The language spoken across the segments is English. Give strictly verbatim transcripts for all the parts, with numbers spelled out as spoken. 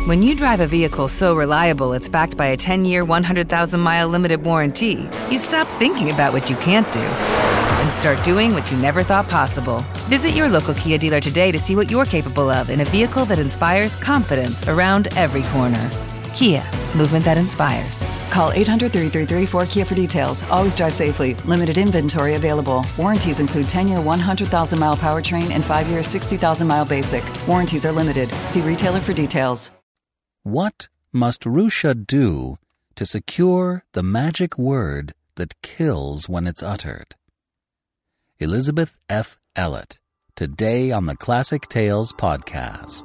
When you drive a vehicle so reliable it's backed by a ten-year, one hundred thousand mile limited warranty, you stop thinking about what you can't do and start doing what you never thought possible. Visit your local Kia dealer today to see what you're capable of in a vehicle that inspires confidence around every corner. Kia, movement that inspires. Call eight hundred, three three three, four K I A for details. Always drive safely. Limited inventory available. Warranties include ten-year, one hundred thousand mile powertrain and five-year, sixty thousand mile basic. Warranties are limited. See retailer for details. What must Rusha do to secure the magic word that kills when it's uttered? Elizabeth F. Ellett, today on the Classic Tales podcast.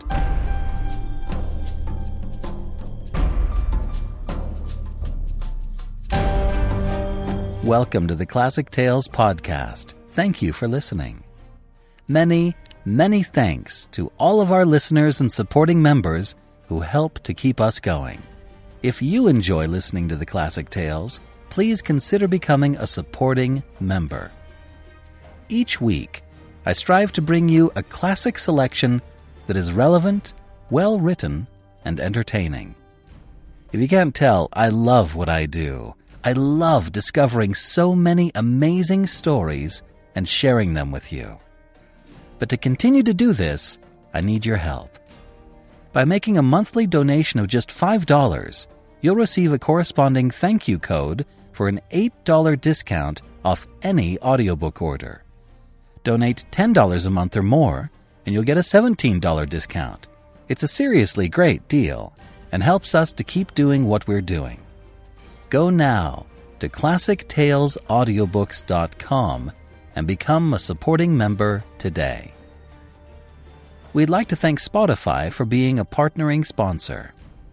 Welcome to the Classic Tales podcast. Thank you for listening. Many, many thanks to all of our listeners and supporting members who help to keep us going. If you enjoy listening to the Classic Tales, please consider becoming a supporting member. Each week, I strive to bring you a classic selection that is relevant, well-written, and entertaining. If you can't tell, I love what I do. I love discovering so many amazing stories and sharing them with you. But to continue to do this, I need your help. By making a monthly donation of just five dollars, you'll receive a corresponding thank you code for an eight dollars discount off any audiobook order. Donate ten dollars a month or more, and you'll get a seventeen dollars discount. It's a seriously great deal and helps us to keep doing what we're doing. Go now to classic tales audiobooks dot com and become a supporting member today. We'd like to thank Spotify for being a partnering sponsor.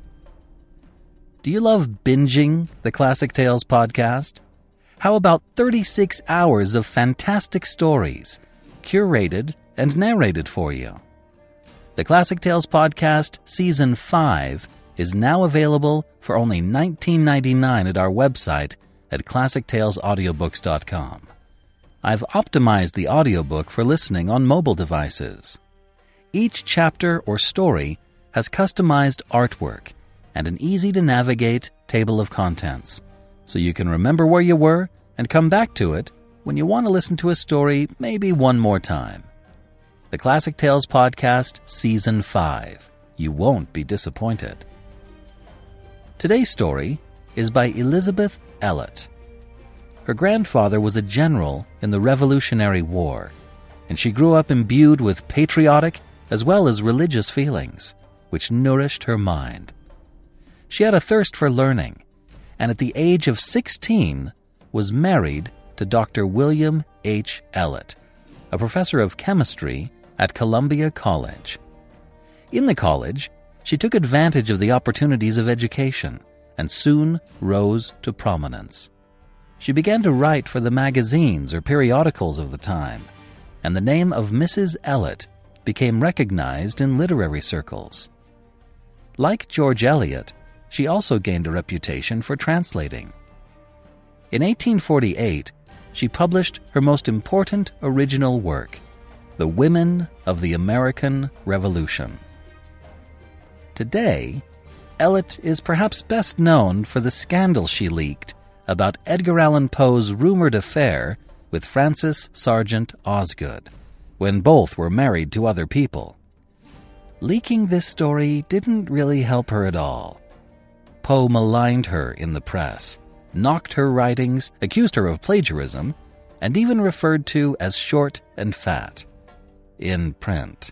Do you love binging the Classic Tales podcast? How about thirty-six hours of fantastic stories, curated and narrated for you? The Classic Tales podcast Season five is now available for only nineteen ninety-nine dollars at our website at classic tales audiobooks dot com. I've optimized the audiobook for listening on mobile devices. Each chapter or story has customized artwork and an easy-to-navigate table of contents, so you can remember where you were and come back to it when you want to listen to a story maybe one more time. The Classic Tales Podcast Season five. You won't be disappointed. Today's story is by Elizabeth Ellett. Her grandfather was a general in the Revolutionary War, and she grew up imbued with patriotic as well as religious feelings, which nourished her mind. She had a thirst for learning, and at the age of sixteen was married to Doctor William H. Ellett, a professor of chemistry at Columbia College. In the college, she took advantage of the opportunities of education and soon rose to prominence. She began to write for the magazines or periodicals of the time, and the name of Missus Ellett became recognized in literary circles. Like George Eliot, she also gained a reputation for translating. In eighteen forty-eight, she published her most important original work, The Women of the American Revolution. Today, Ellett is perhaps best known for the scandal she leaked about Edgar Allan Poe's rumored affair with Frances Sargent Osgood, when both were married to other people. Leaking this story didn't really help her at all. Poe maligned her in the press, knocked her writings, accused her of plagiarism, and even referred to as short and fat in print.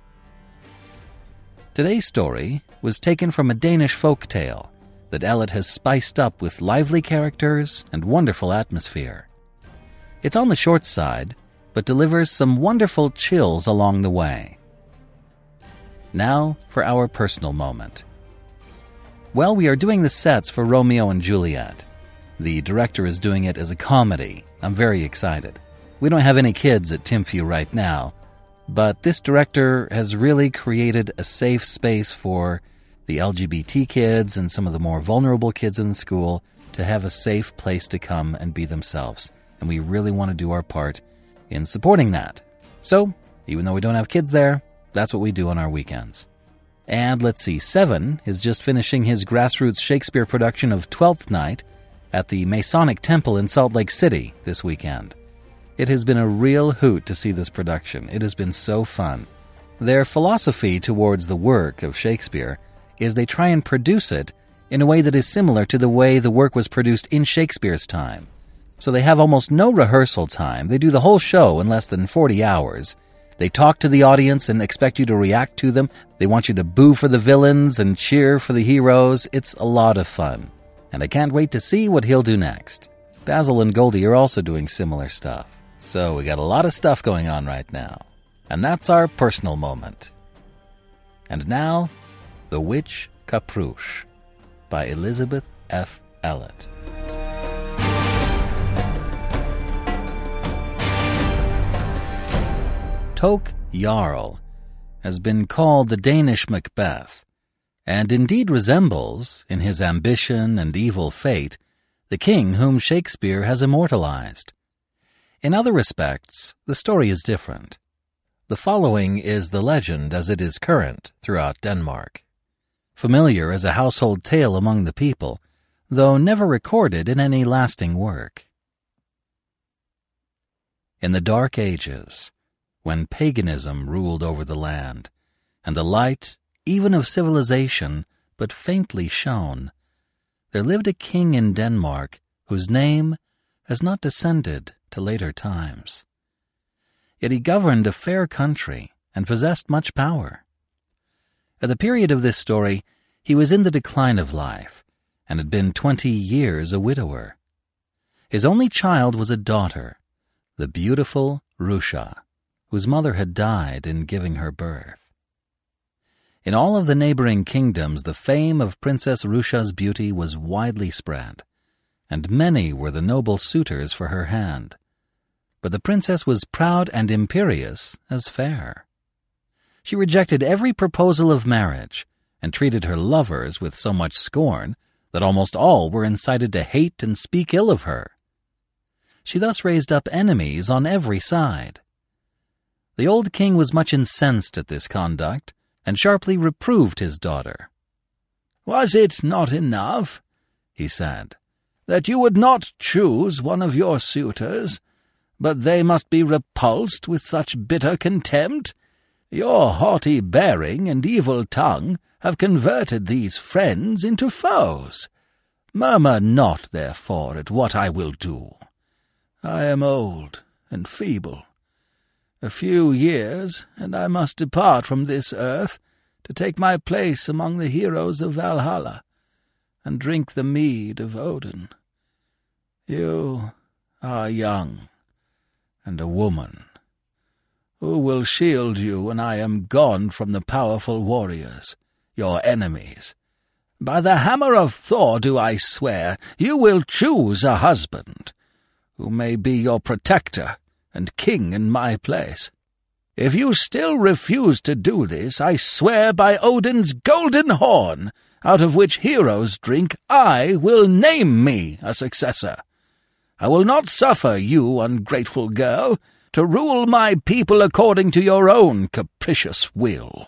Today's story was taken from a Danish folk tale that Ellett has spiced up with lively characters and wonderful atmosphere. It's on the short side, but delivers some wonderful chills along the way. Now for our personal moment. Well, we are doing the sets for Romeo and Juliet. The director is doing it as a comedy. I'm very excited. We don't have any kids at Timpview right now, but this director has really created a safe space for the L G B T kids and some of the more vulnerable kids in the school to have a safe place to come and be themselves. And we really want to do our part in supporting that. So, even though we don't have kids there, that's what we do on our weekends. And let's see, Seven is just finishing his grassroots Shakespeare production of Twelfth Night at the Masonic Temple in Salt Lake City this weekend. It has been a real hoot to see this production. It has been so fun. Their philosophy towards the work of Shakespeare is they try and produce it in a way that is similar to the way the work was produced in Shakespeare's time. So they have almost no rehearsal time. They do the whole show in less than forty hours. They talk to the audience and expect you to react to them. They want you to boo for the villains and cheer for the heroes. It's a lot of fun. And I can't wait to see what he'll do next. Basil and Goldie are also doing similar stuff. So we got a lot of stuff going on right now. And that's our personal moment. And now, The Witch Kaprush by Elizabeth F. Ellett. Tok Jarl has been called the Danish Macbeth, and indeed resembles, in his ambition and evil fate, the king whom Shakespeare has immortalized. In other respects, the story is different. The following is the legend as it is current throughout Denmark, familiar as a household tale among the people, though never recorded in any lasting work. In the Dark Ages, when paganism ruled over the land, and the light, even of civilization, but faintly shone, there lived a king in Denmark whose name has not descended to later times. Yet he governed a fair country and possessed much power. At the period of this story, he was in the decline of life, and had been twenty years a widower. His only child was a daughter, the beautiful Rusha, whose mother had died in giving her birth. In all of the neighboring kingdoms, the fame of Princess Rusha's beauty was widely spread, and many were the noble suitors for her hand. But the princess was proud and imperious as fair. She rejected every proposal of marriage, and treated her lovers with so much scorn that almost all were incited to hate and speak ill of her. She thus raised up enemies on every side. The old king was much incensed at this conduct, and sharply reproved his daughter. "Was it not enough," he said, "that you would not choose one of your suitors, but they must be repulsed with such bitter contempt? Your haughty bearing and evil tongue have converted these friends into foes. Murmur not, therefore, at what I will do. I am old and feeble. A few years, and I must depart from this earth to take my place among the heroes of Valhalla, and drink the mead of Odin. You are young, and a woman. Who will shield you when I am gone from the powerful warriors, your enemies? By the hammer of Thor do I swear, you will choose a husband, who may be your protector and king in my place. If you still refuse to do this, I swear by Odin's golden horn, out of which heroes drink, I will name me a successor. I will not suffer you, ungrateful girl, to rule my people according to your own capricious will."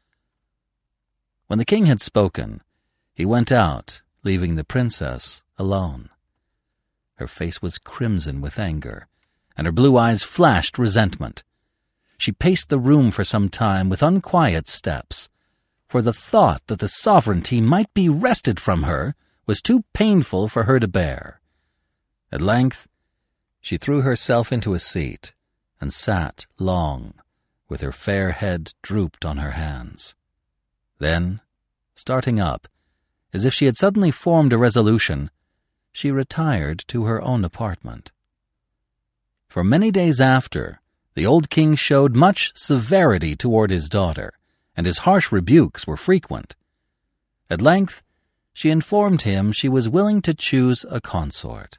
When the king had spoken, he went out, leaving the princess alone. Her face was crimson with anger, and her blue eyes flashed resentment. She paced the room for some time with unquiet steps, for the thought that the sovereignty might be wrested from her was too painful for her to bear. At length, she threw herself into a seat and sat long, with her fair head drooped on her hands. Then, starting up, as if she had suddenly formed a resolution, she retired to her own apartment. For many days after, the old king showed much severity toward his daughter, and his harsh rebukes were frequent. At length, she informed him she was willing to choose a consort.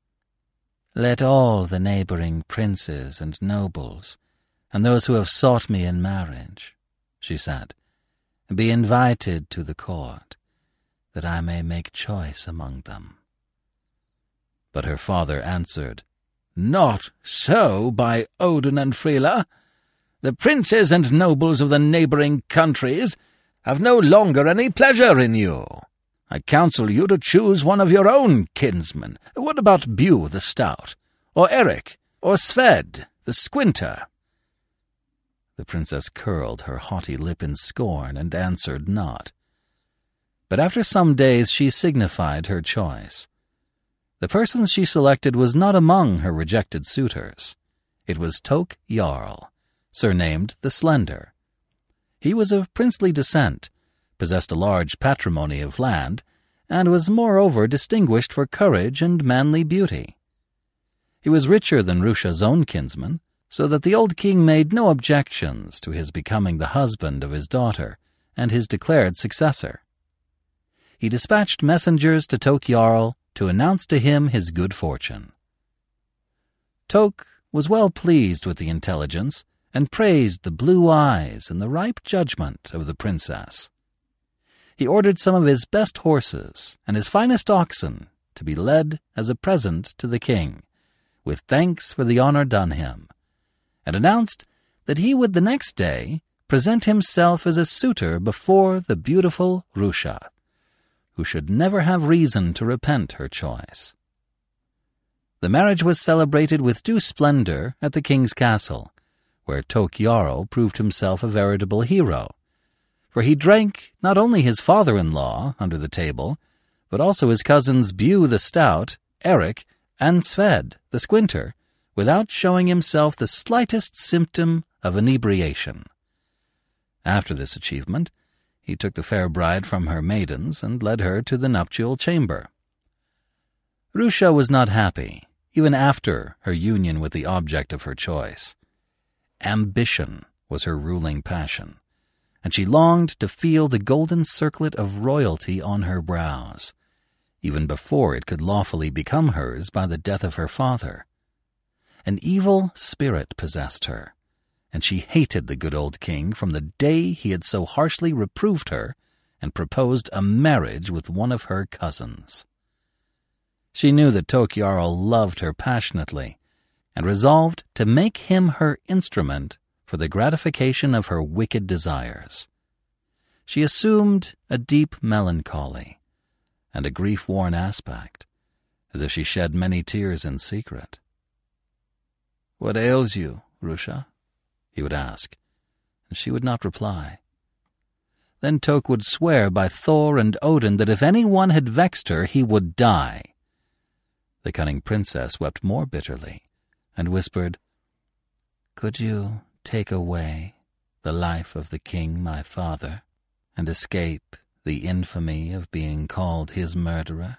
"Let all the neighboring princes and nobles, and those who have sought me in marriage," she said, "be invited to the court, that I may make choice among them." But her father answered, "Not so, by Odin and Freyla. The princes and nobles of the neighboring countries have no longer any pleasure in you. I counsel you to choose one of your own kinsmen. What about Bugh the Stout, or Eric, or Sved the Squinter?" The princess curled her haughty lip in scorn and answered not. But after some days she signified her choice. The person she selected was not among her rejected suitors. It was Tok Jarl, surnamed the Slender. He was of princely descent, possessed a large patrimony of land, and was moreover distinguished for courage and manly beauty. He was richer than Rusha's own kinsman, so that the old king made no objections to his becoming the husband of his daughter and his declared successor. He dispatched messengers to Tok Jarl to announce to him his good fortune. Tok was well pleased with the intelligence and praised the blue eyes and the ripe judgment of the princess. He ordered some of his best horses and his finest oxen to be led as a present to the king, with thanks for the honor done him, and announced that he would the next day present himself as a suitor before the beautiful Rusha, who should never have reason to repent her choice. The marriage was celebrated with due splendor at the king's castle, where Tok Jarl proved himself a veritable hero, for he drank not only his father-in-law under the table, but also his cousins Bugh the Stout, Eric, and Sved the Squinter, without showing himself the slightest symptom of inebriation. After this achievement, he took the fair bride from her maidens and led her to the nuptial chamber. Rusha was not happy, even after her union with the object of her choice. Ambition was her ruling passion, and she longed to feel the golden circlet of royalty on her brows, even before it could lawfully become hers by the death of her father. An evil spirit possessed her, and she hated the good old king from the day he had so harshly reproved her and proposed a marriage with one of her cousins. She knew that Tok Jarl loved her passionately, and resolved to make him her instrument for the gratification of her wicked desires. She assumed a deep melancholy and a grief-worn aspect, as if she shed many tears in secret. "What ails you, Rusha?" he would ask, and she would not reply. Then Tok would swear by Thor and Odin that if anyone had vexed her, he would die. The cunning princess wept more bitterly, and whispered, "Could you take away the life of the king, my father, and escape the infamy of being called his murderer?"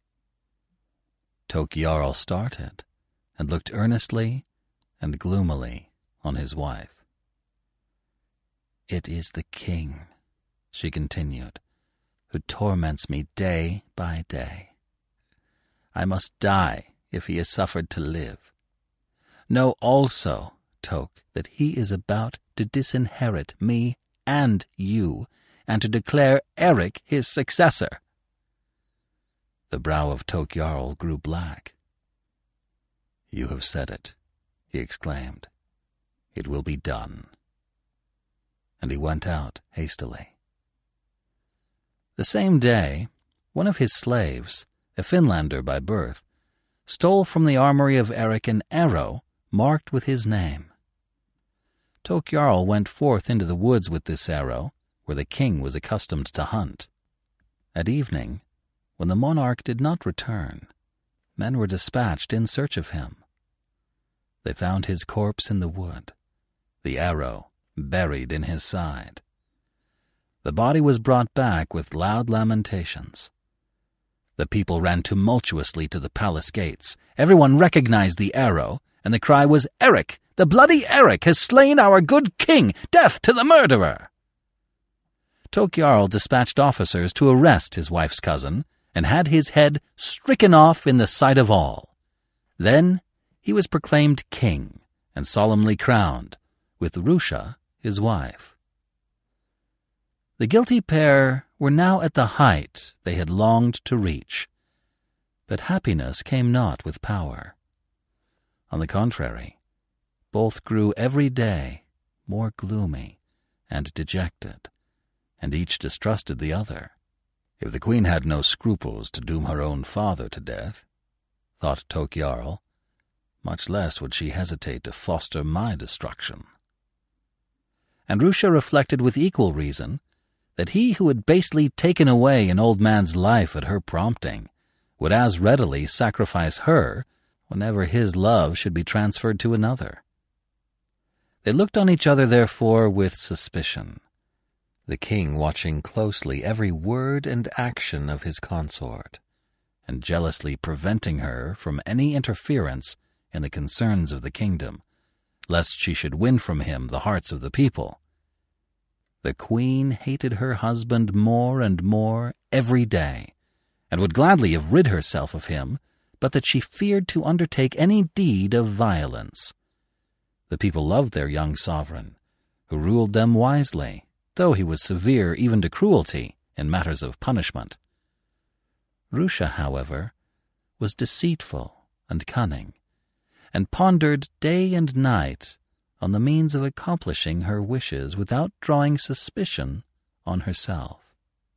Tok Jarl started, and looked earnestly and gloomily on his wife. "It is the king," she continued, "who torments me day by day. I must die if he is suffered to live. Know also, Tok, that he is about to disinherit me and you, and to declare Eric his successor." The brow of Tok Jarl grew black. "You have said it," he exclaimed. "It will be done." And he went out hastily. The same day, one of his slaves, a Finlander by birth, stole from the armory of Eric an arrow marked with his name. Tok Jarl went forth into the woods with this arrow, where the king was accustomed to hunt. At evening, when the monarch did not return, men were dispatched in search of him. They found his corpse in the wood, the arrow buried in his side. The body was brought back with loud lamentations. The people ran tumultuously to the palace gates. Everyone recognized the arrow, and the cry was, "Eric! The bloody Eric has slain our good king! Death to the murderer!" Tok Jarl dispatched officers to arrest his wife's cousin, and had his head stricken off in the sight of all. Then he was proclaimed king, and solemnly crowned, with Rusha, his wife. The guilty pair were now at the height they had longed to reach, but happiness came not with power. On the contrary, both grew every day more gloomy and dejected, and each distrusted the other. If the queen had no scruples to doom her own father to death, thought Tok Jarl, much less would she hesitate to foster my destruction. And Rusha reflected with equal reason that he who had basely taken away an old man's life at her prompting would as readily sacrifice her whenever his love should be transferred to another. They looked on each other, therefore, with suspicion, the king watching closely every word and action of his consort, and jealously preventing her from any interference in the concerns of the kingdom, lest she should win from him the hearts of the people. The queen hated her husband more and more every day, and would gladly have rid herself of him, but that she feared to undertake any deed of violence. The people loved their young sovereign, who ruled them wisely, though he was severe even to cruelty in matters of punishment. Rusha, however, was deceitful and cunning, and pondered day and night on the means of accomplishing her wishes without drawing suspicion on herself.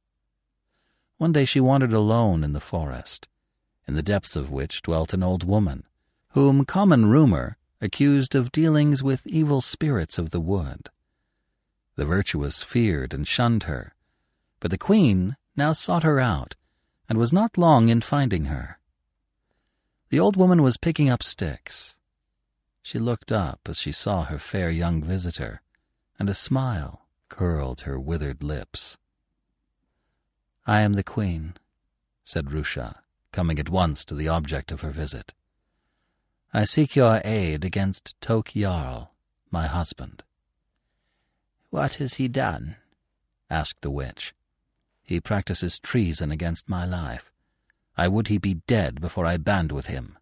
One day she wandered alone in the forest, in the depths of which dwelt an old woman, whom common rumor accused of dealings with evil spirits of the wood. The virtuous feared and shunned her, but the queen now sought her out, and was not long in finding her. The old woman was picking up sticks. She looked up as she saw her fair young visitor, and a smile curled her withered lips. "I am the queen," said Rusha, coming at once to the object of her visit. "I seek your aid against Tok Jarl, my husband." "What has he done?" asked the witch. "He practices treason against my life. I would he be dead before I band with him."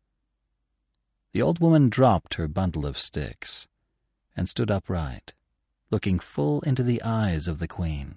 The old woman dropped her bundle of sticks and stood upright, looking full into the eyes of the queen.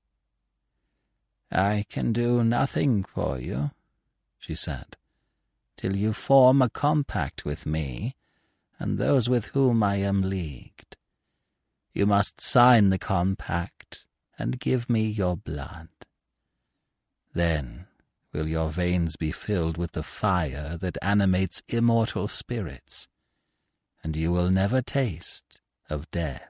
"I can do nothing for you," she said, "till you form a compact with me and those with whom I am leagued. You must sign the compact and give me your blood. Then will your veins be filled with the fire that animates immortal spirits, and you will never taste of death."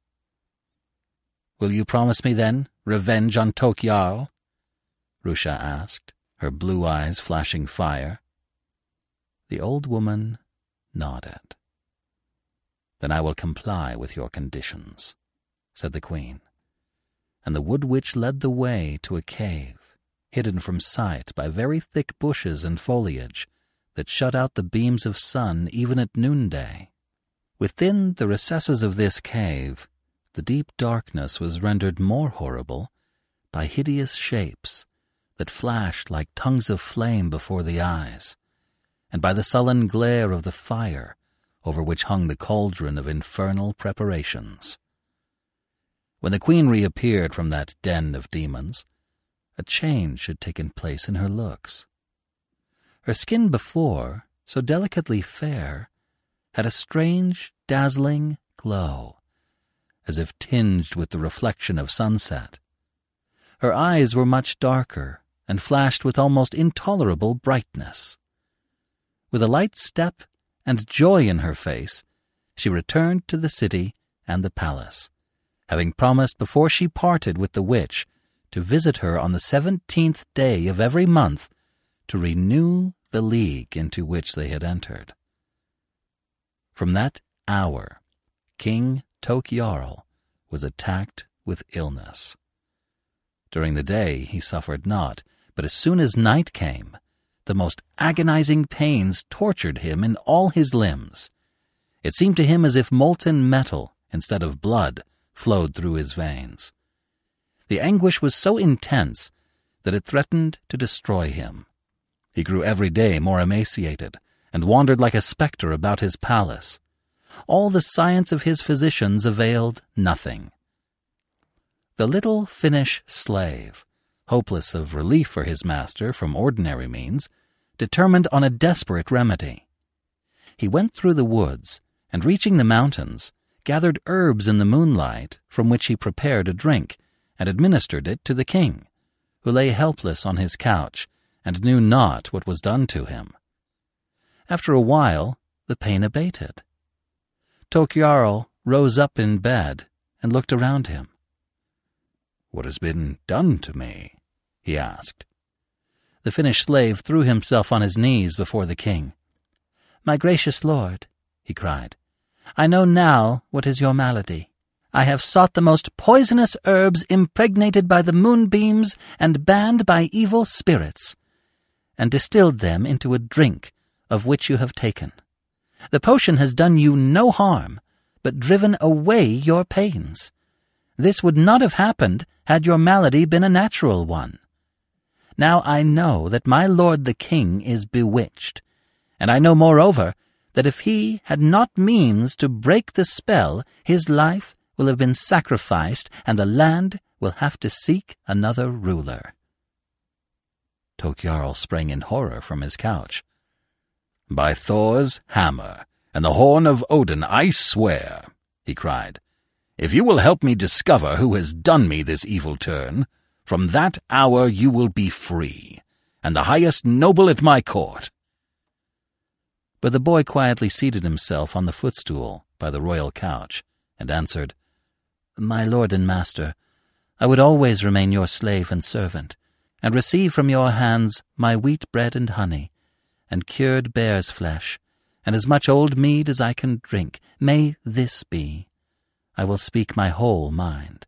"Will you promise me, then, revenge on Tok Jarl?" Rusha asked, her blue eyes flashing fire. The old woman nodded. "Then I will comply with your conditions," said the queen, and the wood witch led the way to a cave, hidden from sight by very thick bushes and foliage that shut out the beams of sun even at noonday. Within the recesses of this cave, the deep darkness was rendered more horrible by hideous shapes that flashed like tongues of flame before the eyes, and by the sullen glare of the fire over which hung the cauldron of infernal preparations. When the queen reappeared from that den of demons, a change had taken place in her looks. Her skin before, so delicately fair, had a strange, dazzling glow, as if tinged with the reflection of sunset. Her eyes were much darker and flashed with almost intolerable brightness. With a light step and joy in her face, she returned to the city and the palace, having promised before she parted with the witch to visit her on the seventeenth day of every month to renew the league into which they had entered. From that hour, King Tok Jarl was attacked with illness. During the day he suffered not, but as soon as night came, the most agonizing pains tortured him in all his limbs. It seemed to him as if molten metal, instead of blood, flowed through his veins. The anguish was so intense that it threatened to destroy him. He grew every day more emaciated, and wandered like a spectre about his palace. All the science of his physicians availed nothing. The little Finnish slave, hopeless of relief for his master from ordinary means, determined on a desperate remedy. He went through the woods, and reaching the mountains, gathered herbs in the moonlight from which he prepared a drink, and administered it to the king, who lay helpless on his couch and knew not what was done to him. After a while, the pain abated. Tok Jarl rose up in bed and looked around him. "What has been done to me?" he asked. The Finnish slave threw himself on his knees before the king. "My gracious lord," he cried, "I know now what is your malady. I have sought the most poisonous herbs impregnated by the moonbeams and banned by evil spirits, and distilled them into a drink of which you have taken. The potion has done you no harm, but driven away your pains. This would not have happened had your malady been a natural one. Now I know that my lord the king is bewitched, and I know moreover that if he had not means to break the spell, his life will have been sacrificed, and the land will have to seek another ruler." Tok Jarl sprang in horror from his couch. "By Thor's hammer and the horn of Odin, I swear," he cried, "if you will help me discover who has done me this evil turn, from that hour you will be free, and the highest noble at my court." But the boy quietly seated himself on the footstool by the royal couch and answered, "My lord and master, I would always remain your slave and servant, and receive from your hands my wheat bread and honey, and cured bear's flesh, and as much old mead as I can drink. May this be. I will speak my whole mind."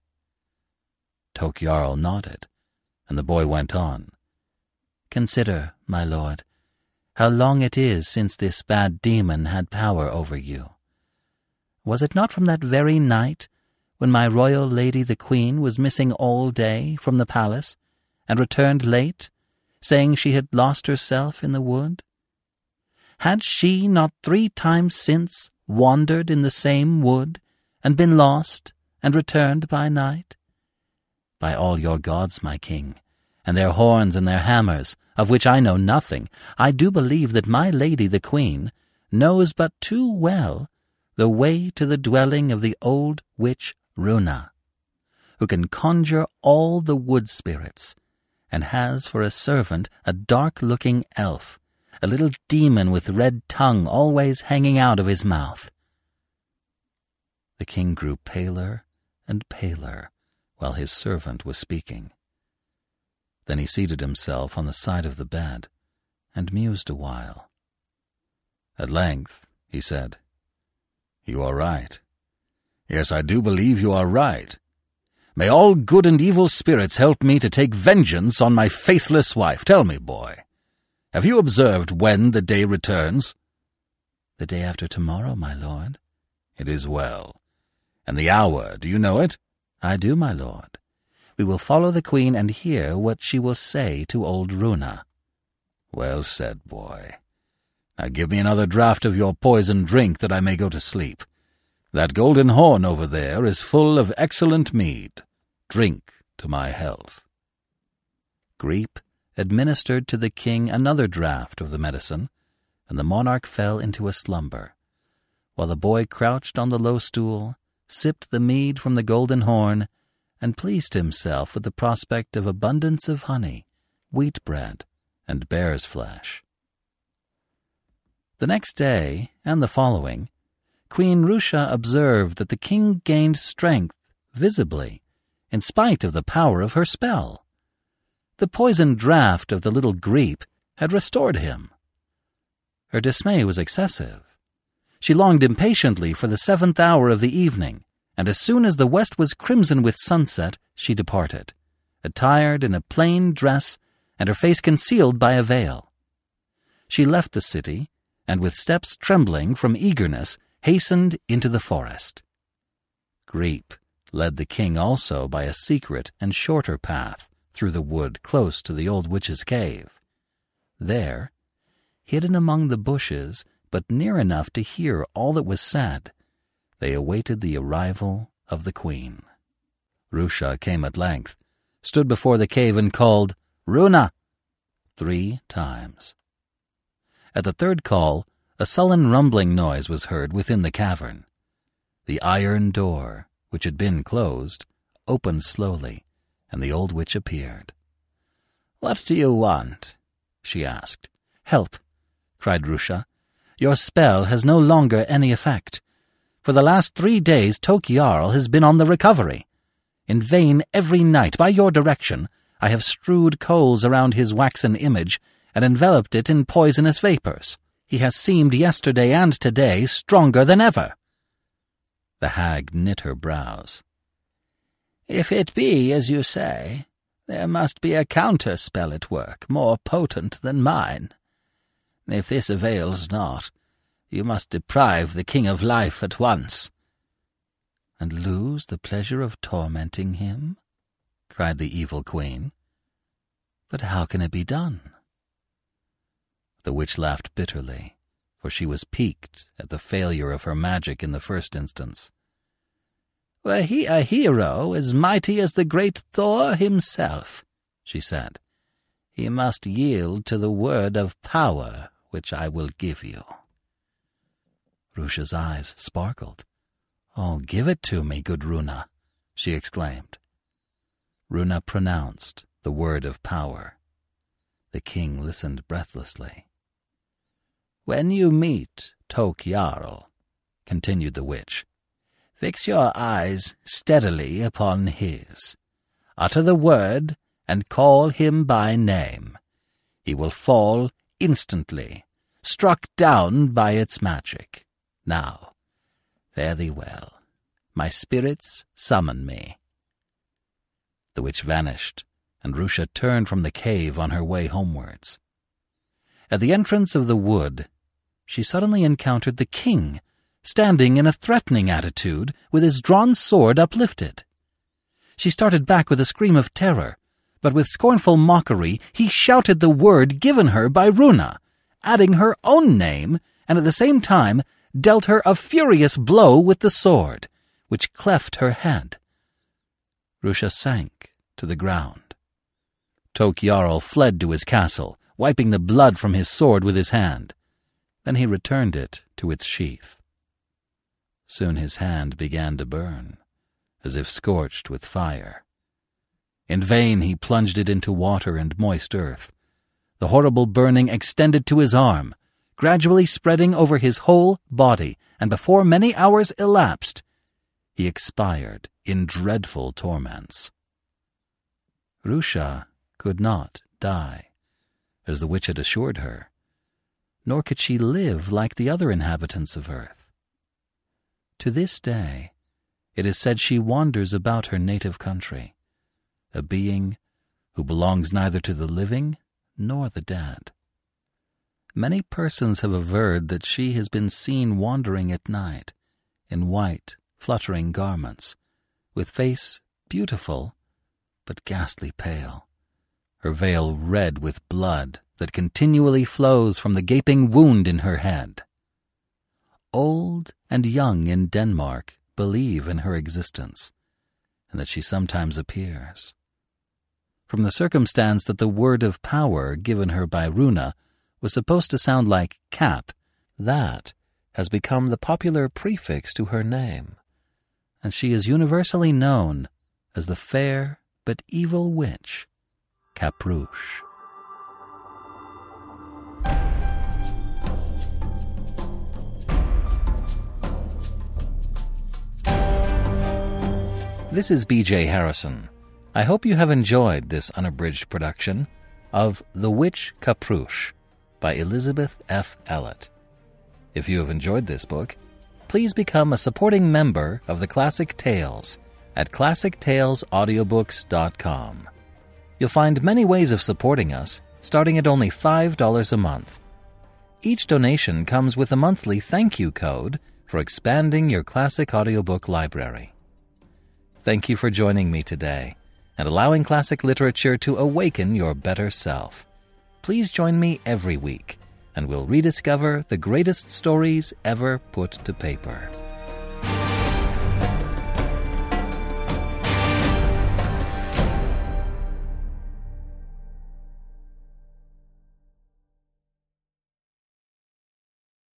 Tok Jarl nodded, and the boy went on. "Consider, my lord, how long it is since this bad demon had power over you. Was it not from that very night when my royal lady the queen was missing all day from the palace, and returned late, saying she had lost herself in the wood? Had she not three times since wandered in the same wood, and been lost, and returned by night? By all your gods, my king, and their horns and their hammers, of which I know nothing, I do believe that my lady the queen knows but too well the way to the dwelling of the old witch Runa, who can conjure all the wood spirits, and has for a servant a dark-looking elf, a little demon with red tongue always hanging out of his mouth." The king grew paler and paler while his servant was speaking. Then he seated himself on the side of the bed and mused a while. At length he said, "You are right. Yes, I do believe you are right. May all good and evil spirits help me to take vengeance on my faithless wife. Tell me, boy, have you observed when the day returns?" "The day after tomorrow, my lord." "It is well. And the hour, do you know it?" "I do, my lord. We will follow the queen and hear what she will say to old Runa." "Well said, boy. Now give me another draught of your poison drink that I may go to sleep. That golden horn over there is full of excellent mead. Drink to my health." Greep administered to the king another draught of the medicine, and the monarch fell into a slumber, while the boy crouched on the low stool, sipped the mead from the golden horn, and pleased himself with the prospect of abundance of honey, wheat bread, and bear's flesh. The next day, and the following, Queen Rusha observed that the king gained strength visibly, in spite of the power of her spell. The poisoned draught of the little Greep had restored him. Her dismay was excessive. She longed impatiently for the seventh hour of the evening, and as soon as the west was crimson with sunset, she departed, attired in a plain dress and her face concealed by a veil. She left the city, and with steps trembling from eagerness, hastened into the forest. Greep led the king also by a secret and shorter path through the wood close to the old witch's cave. There, hidden among the bushes, but near enough to hear all that was said, they awaited the arrival of the queen. Rusha came at length, stood before the cave and called, "Runa!" three times. At the third call, a sullen rumbling noise was heard within the cavern. The iron door, which had been closed, opened slowly, and the old witch appeared. "What do you want?" she asked. "Help," cried Rusha. "Your spell has no longer any effect. For the last three days Tok Jarl has been on the recovery. In vain every night, by your direction, I have strewed coals around his waxen image and enveloped it in poisonous vapours. He has seemed yesterday and today stronger than ever." The hag knit her brows. "If it be as you say, there must be a counter-spell at work, more potent than mine. If this avails not, you must deprive the King of Life at once." "And lose the pleasure of tormenting him?" cried the evil queen. "But how can it be done?" The witch laughed bitterly, for she was piqued at the failure of her magic in the first instance. "Were he a hero as mighty as the great Thor himself," she said, "he must yield to the word of power which I will give you." Rusha's eyes sparkled. "Oh, give it to me, good Runa," she exclaimed. Runa pronounced the word of power. The king listened breathlessly. "When you meet Tok Jarl," continued the witch, "fix your eyes steadily upon his. Utter the word and call him by name. He will fall instantly, struck down by its magic. Now, fare thee well. My spirits summon me." The witch vanished, and Rusha turned from the cave on her way homewards. At the entrance of the wood, she suddenly encountered the king, standing in a threatening attitude with his drawn sword uplifted. She started back with a scream of terror, but with scornful mockery he shouted the word given her by Runa, adding her own name, and at the same time dealt her a furious blow with the sword, which cleft her head. Rusha sank to the ground. Tok Jarl fled to his castle, wiping the blood from his sword with his hand. Then he returned it to its sheath. Soon his hand began to burn, as if scorched with fire. In vain he plunged it into water and moist earth. The horrible burning extended to his arm, gradually spreading over his whole body, and before many hours elapsed, he expired in dreadful torments. Rusha could not die, as the witch had assured her, nor could she live like the other inhabitants of earth. To this day, it is said she wanders about her native country, a being who belongs neither to the living nor the dead. Many persons have averred that she has been seen wandering at night, in white, fluttering garments, with face beautiful but ghastly pale, her veil red with blood that continually flows from the gaping wound in her head. Old and young in Denmark believe in her existence, and that she sometimes appears. From the circumstance that the word of power given her by Runa was supposed to sound like cap, that has become the popular prefix to her name, and she is universally known as the fair but evil witch, Kaprush. This is B J Harrison. I hope you have enjoyed this unabridged production of The Witch Kaprush by Elizabeth F. Ellett. If you have enjoyed this book, please become a supporting member of the Classic Tales at classic tales audiobooks dot com. You'll find many ways of supporting us, starting at only five dollars a month. Each donation comes with a monthly thank you code for expanding your classic audiobook library. Thank you for joining me today and allowing classic literature to awaken your better self. Please join me every week, and we'll rediscover the greatest stories ever put to paper.